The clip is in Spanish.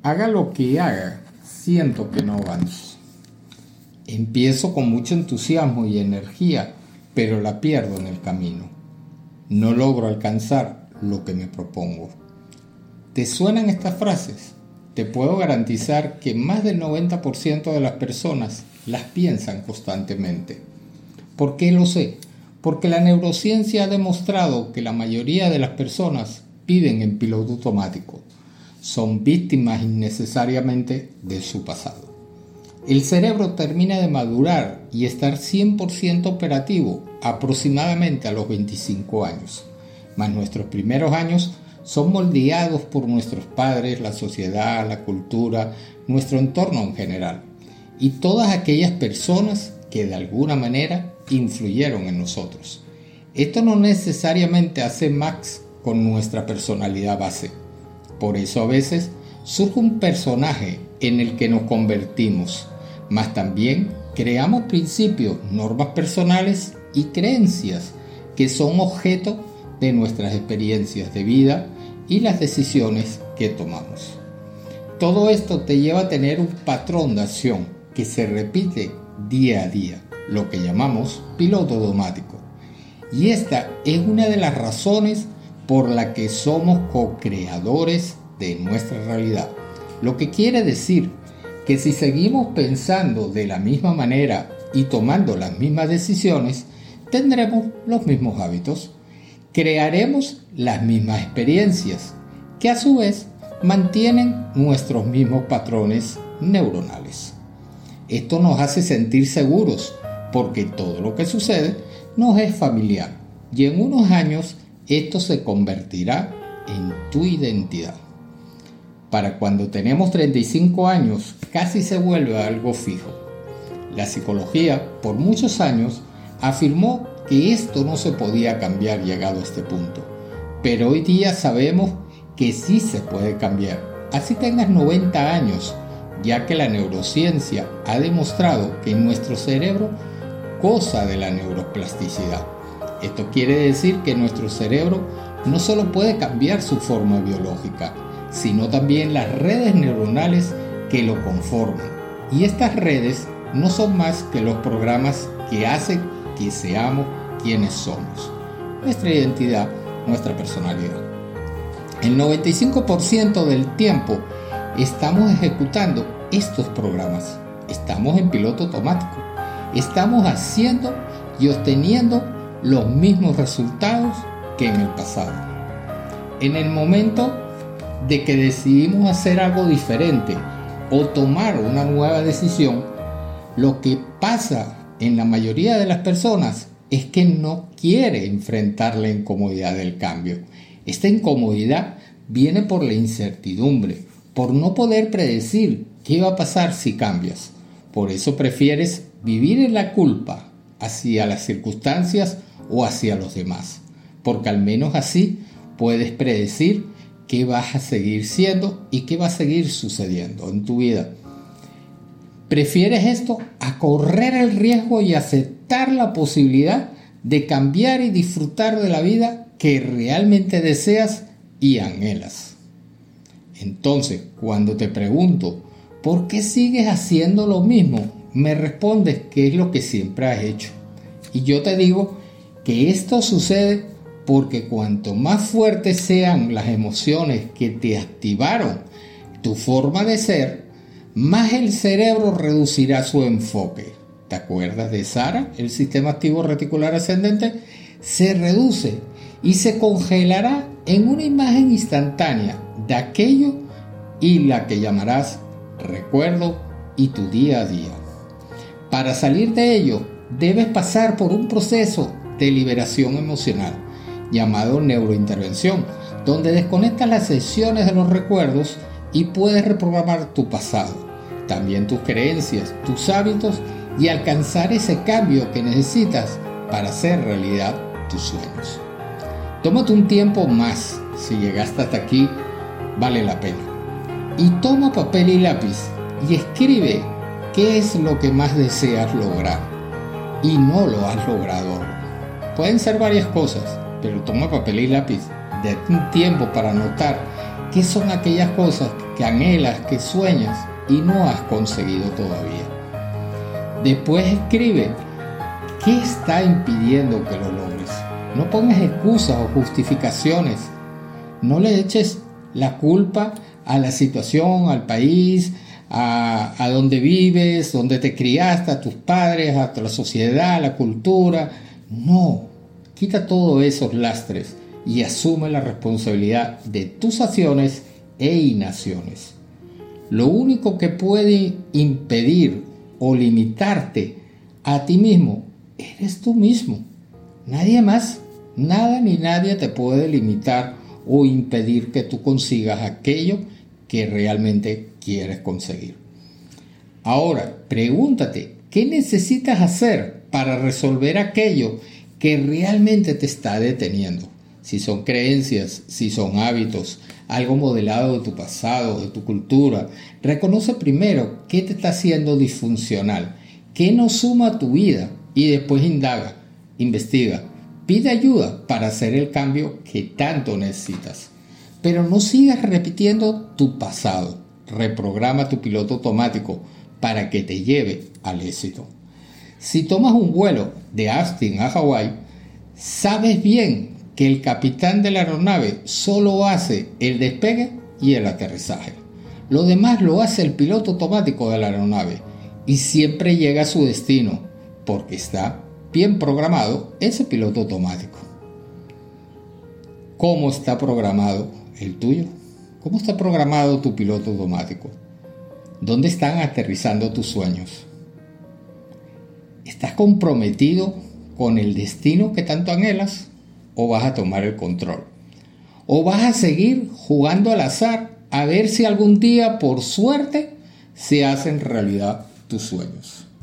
Haga lo que haga, siento que no avanzo. Empiezo con mucho entusiasmo y energía, pero la pierdo en el camino. No logro alcanzar lo que me propongo. ¿Te suenan estas frases? Te puedo garantizar que más del 90% de las personas las piensan constantemente. ¿Por qué lo sé? Porque la neurociencia ha demostrado que la mayoría de las personas viven en piloto automático. Son víctimas innecesariamente de su pasado. El cerebro termina de madurar y estar 100% operativo aproximadamente a los 25 años. Mas nuestros primeros años son moldeados por nuestros padres, la sociedad, la cultura, nuestro entorno en general y todas aquellas personas que de alguna manera influyeron en nosotros. Esto no necesariamente hace match con nuestra personalidad base. Por eso a veces surge un personaje en el que nos convertimos, mas también creamos principios, normas personales y creencias que son objeto de nuestras experiencias de vida y las decisiones que tomamos. Todo esto te lleva a tener un patrón de acción que se repite día a día, lo que llamamos piloto automático. Y esta es una de las razones por la que somos co-creadores de nuestra realidad. Lo que quiere decir que si seguimos pensando de la misma manera y tomando las mismas decisiones, tendremos los mismos hábitos, crearemos las mismas experiencias, que a su vez mantienen nuestros mismos patrones neuronales. Esto nos hace sentir seguros porque todo lo que sucede nos es familiar y en unos años esto se convertirá en tu identidad. Para cuando tenemos 35 años, casi se vuelve algo fijo. La psicología, por muchos años, afirmó que esto no se podía cambiar llegado a este punto. Pero hoy día sabemos que sí se puede cambiar. Así tengas 90 años, ya que la neurociencia ha demostrado que nuestro cerebro goza de la neuroplasticidad. Esto quiere decir que nuestro cerebro no solo puede cambiar su forma biológica, sino también las redes neuronales que lo conforman. Y estas redes no son más que los programas que hacen que seamos quienes somos, nuestra identidad, nuestra personalidad. El 95% del tiempo estamos ejecutando estos programas, estamos en piloto automático, estamos haciendo y obteniendo los mismos resultados que en el pasado. En el momento de que decidimos hacer algo diferente o tomar una nueva decisión, lo que pasa en la mayoría de las personas es que no quiere enfrentar la incomodidad del cambio. Esta incomodidad viene por la incertidumbre, por no poder predecir qué va a pasar si cambias. Por eso prefieres vivir en la culpa hacia las circunstancias o hacia los demás, porque al menos así puedes predecir qué vas a seguir siendo y qué va a seguir sucediendo en tu vida. Prefieres esto a correr el riesgo y aceptar la posibilidad de cambiar y disfrutar de la vida que realmente deseas y anhelas. Entonces, cuando te pregunto, ¿por qué sigues haciendo lo mismo? Me respondes que es lo que siempre has hecho. Y yo te digo que esto sucede porque cuanto más fuertes sean las emociones que te activaron tu forma de ser, más el cerebro reducirá su enfoque. ¿Te acuerdas de Sara? El sistema activo reticular ascendente se reduce y se congelará en una imagen instantánea de aquello y la que llamarás recuerdo y tu día a día. Para salir de ello, debes pasar por un proceso de liberación emocional llamado neurointervención, donde desconectas las sesiones de los recuerdos y puedes reprogramar tu pasado, también tus creencias, tus hábitos y alcanzar ese cambio que necesitas para hacer realidad tus sueños. Tómate un tiempo más, si llegaste hasta aquí, vale la pena. Y toma papel y lápiz y escribe qué es lo que más deseas lograr y no lo has logrado. Pueden ser varias cosas, pero toma papel y lápiz, date un tiempo para anotar ¿Qué son aquellas cosas que anhelas, que sueñas y no has conseguido todavía? Después escribe, ¿qué está impidiendo que lo logres? No pongas excusas o justificaciones. No le eches la culpa a la situación, al país, a donde vives, donde te criaste, a tus padres, a la sociedad, a la cultura. No, quita todos esos lastres y asume la responsabilidad de tus acciones e inacciones. Lo único que puede impedir o limitarte a ti mismo eres tú mismo. Nadie más, nada ni nadie te puede limitar o impedir que tú consigas aquello que realmente quieres conseguir. Ahora, pregúntate, ¿qué necesitas hacer para resolver aquello que realmente te está deteniendo? Si son creencias, si son hábitos, algo modelado de tu pasado, de tu cultura. Reconoce primero qué te está haciendo disfuncional, qué no suma a tu vida y después indaga, investiga, pide ayuda para hacer el cambio que tanto necesitas. Pero no sigas repitiendo tu pasado. Reprograma tu piloto automático para que te lleve al éxito. Si tomas un vuelo de Austin a Hawái, sabes bien que el capitán de la aeronave solo hace el despegue y el aterrizaje. Lo demás lo hace el piloto automático de la aeronave y siempre llega a su destino porque está bien programado ese piloto automático. ¿Cómo está programado el tuyo? ¿Cómo está programado tu piloto automático? ¿Dónde están aterrizando tus sueños? ¿Estás comprometido con el destino que tanto anhelas? ¿O vas a tomar el control? ¿O vas a seguir jugando al azar a ver si algún día, por suerte, se hacen realidad tus sueños?